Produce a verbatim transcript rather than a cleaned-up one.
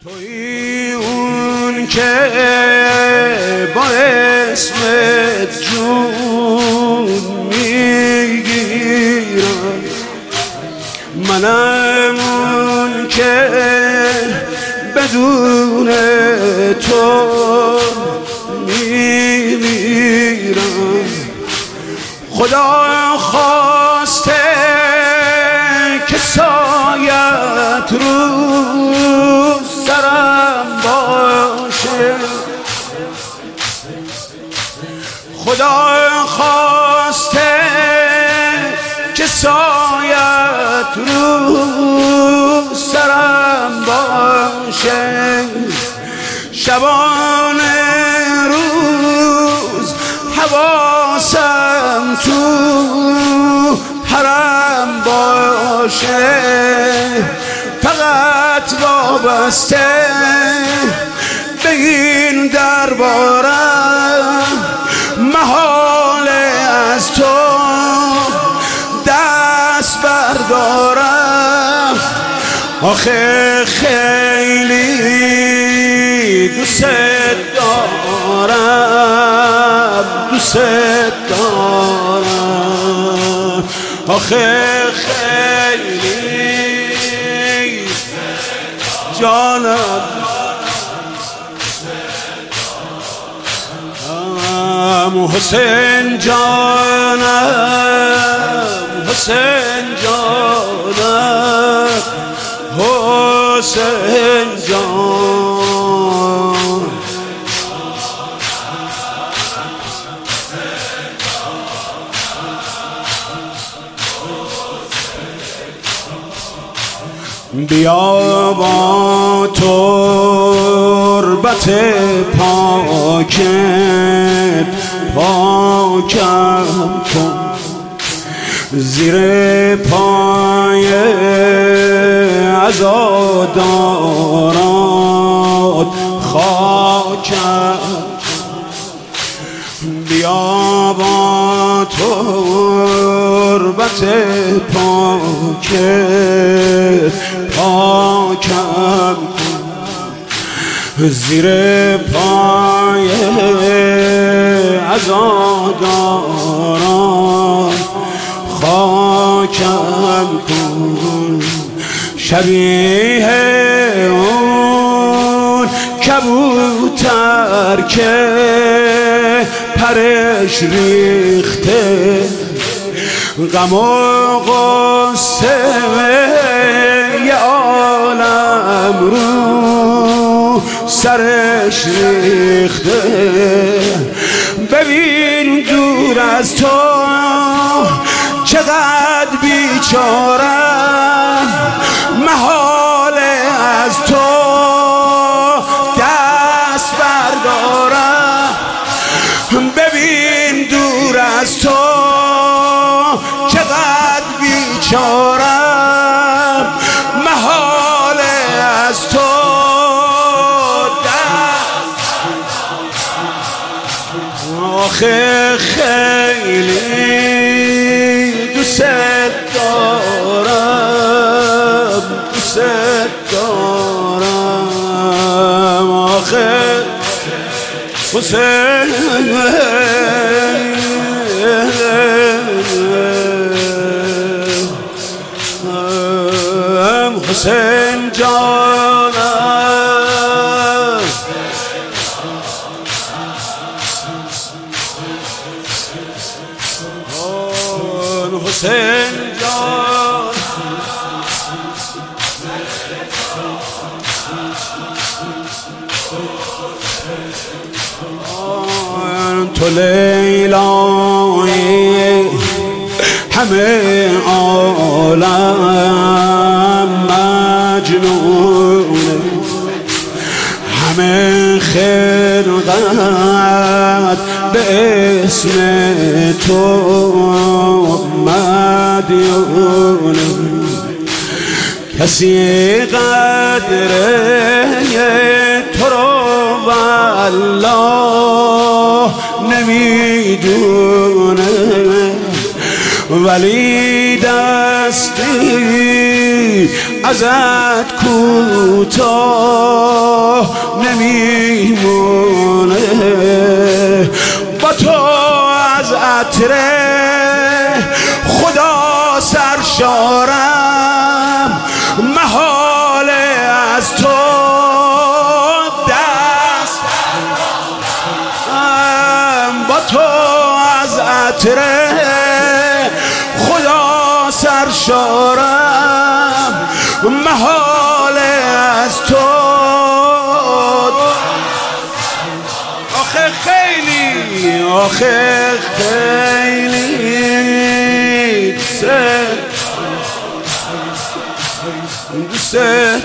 توی اون که با اسمت جون میگیرم، منم اون که بدون تو میمیرم. خدا خواسته که سایت رو سرم باشه، خدا خواسته که سایت رو سرم باشه. شبانه روز حواسم تو حرم باشه، فقط وابسته به این دربارم، محاله از تو دست بردارم. آخه خیلی دوست دارم، دوست دارم. آخه خیلی جانم، حسین جانم، حسین جانم، حسین جان. بیا با تربت پاکت پاکم کن، زیر پای عزادارات خاکم. بیا با تربت پاکت پاکم کن، زیر پای عزاداران خاکم کن. شبیه اون کبوتر که پرش ریخته، غم و غصه یه عالم رو سرش ریخته. ببین دور از تو چقدر بیچارم، محاله از تو دست بردارم. ببین دور از تو چقدر بیچارم، محاله از تو دست. آخه خیلی دوست دارم، دوست دارم. آخه حسین حسین جانم، حسین جان. تو لیلای همه عالم مجنونه، همه خلقت به اسم تو مدیونه. کسی قدر تو رو والله نمیدونه، ولی دستی ازت کوتاه نمیمونه با تو از عطر خدا سرشارم محال از تو دست با تو از عطر خدا سرشارم محال از تو آخه خیلی آخه خیلی دوست